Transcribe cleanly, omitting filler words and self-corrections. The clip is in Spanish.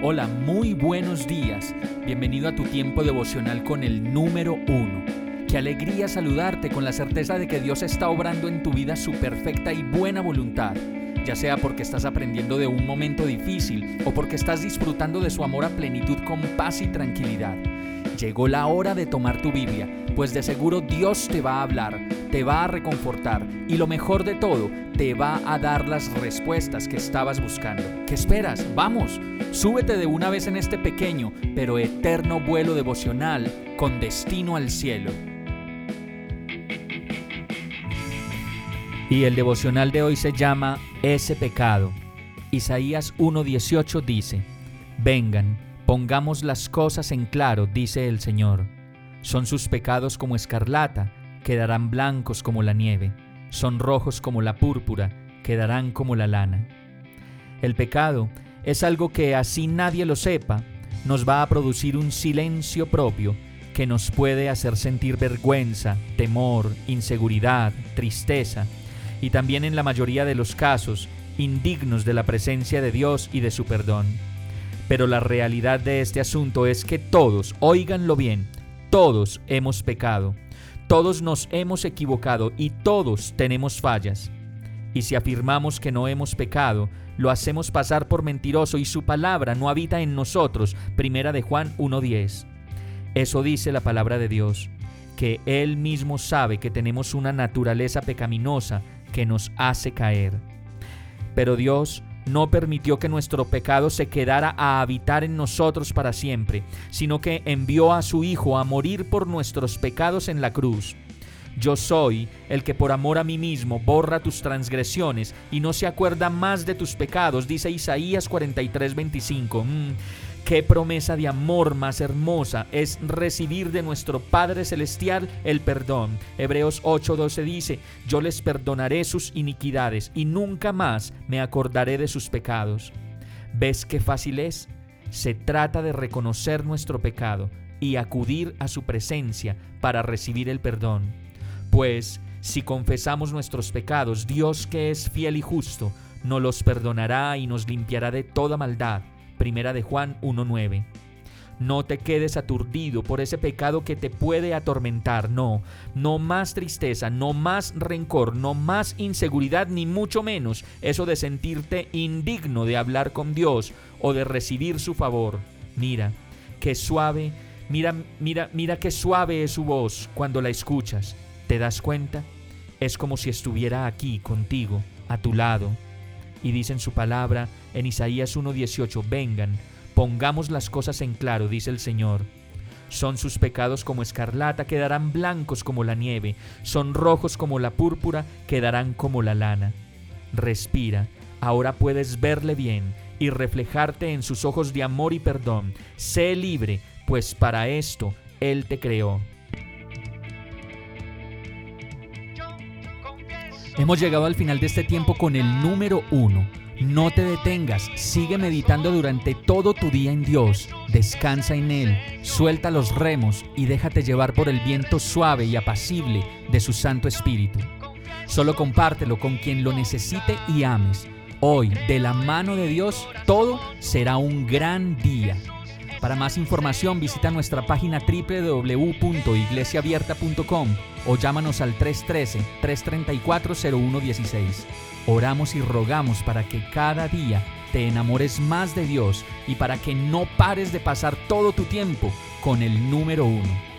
Hola, muy buenos días. Bienvenido a tu tiempo devocional con el número 1. Qué alegría saludarte con la certeza de que Dios está obrando en tu vida su perfecta y buena voluntad, ya sea porque estás aprendiendo de un momento difícil o porque estás disfrutando de su amor a plenitud con paz y tranquilidad. Llegó la hora de tomar tu Biblia, pues de seguro Dios te va a hablar, te va a reconfortar y lo mejor de todo, te va a dar las respuestas que estabas buscando. ¿Qué esperas? ¡Vamos! Súbete de una vez en este pequeño pero eterno vuelo devocional con destino al cielo. Y el devocional de hoy se llama Ese pecado. Isaías 1:18 dice: Vengan, pongamos las cosas en claro, dice el Señor. Son sus pecados como escarlata, quedarán blancos como la nieve. Son rojos como la púrpura, quedarán como la lana. El pecado es algo que, así nadie lo sepa, nos va a producir un silencio propio que nos puede hacer sentir vergüenza, temor, inseguridad, tristeza y también, en la mayoría de los casos, indignos de la presencia de Dios y de su perdón. Pero la realidad de este asunto es que todos, óiganlo bien, todos hemos pecado, todos nos hemos equivocado y todos tenemos fallas. Y si afirmamos que no hemos pecado, lo hacemos pasar por mentiroso y su palabra no habita en nosotros. Primera de Juan 1:10. Eso dice la palabra de Dios, que Él mismo sabe que tenemos una naturaleza pecaminosa que nos hace caer. Pero Dios no permitió que nuestro pecado se quedara a habitar en nosotros para siempre, sino que envió a su Hijo a morir por nuestros pecados en la cruz. Yo soy el que por amor a mí mismo borra tus transgresiones y no se acuerda más de tus pecados, dice Isaías 43:25. Qué promesa de amor más hermosa es recibir de nuestro Padre Celestial el perdón. Hebreos 8:12 dice: Yo les perdonaré sus iniquidades y nunca más me acordaré de sus pecados. ¿Ves qué fácil es? Se trata de reconocer nuestro pecado y acudir a su presencia para recibir el perdón. Pues si confesamos nuestros pecados, Dios, que es fiel y justo, nos los perdonará y nos limpiará de toda maldad. Primera de Juan 1:9. No te quedes aturdido por ese pecado que te puede atormentar. No más tristeza, no más rencor, no más inseguridad, ni mucho menos eso de sentirte indigno de hablar con Dios o de recibir su favor. Mira qué suave es su voz cuando la escuchas. ¿Te das cuenta? Es como si estuviera aquí contigo, a tu lado. Y dice en su palabra, en Isaías 1:18, vengan, pongamos las cosas en claro, dice el Señor. Son sus pecados como escarlata, quedarán blancos como la nieve. Son rojos como la púrpura, quedarán como la lana. Respira, ahora puedes verle bien y reflejarte en sus ojos de amor y perdón. Sé libre, pues para esto Él te creó. Hemos llegado al final de este tiempo con el número 1. No te detengas, sigue meditando durante todo tu día en Dios. Descansa en Él, suelta los remos y déjate llevar por el viento suave y apacible de su Santo Espíritu. Solo compártelo con quien lo necesite y ames. Hoy, de la mano de Dios, todo será un gran día. Para más información, visita nuestra página www.iglesiaabierta.com o llámanos al 313-334-0116. Oramos y rogamos para que cada día te enamores más de Dios y para que no pares de pasar todo tu tiempo con el número 1.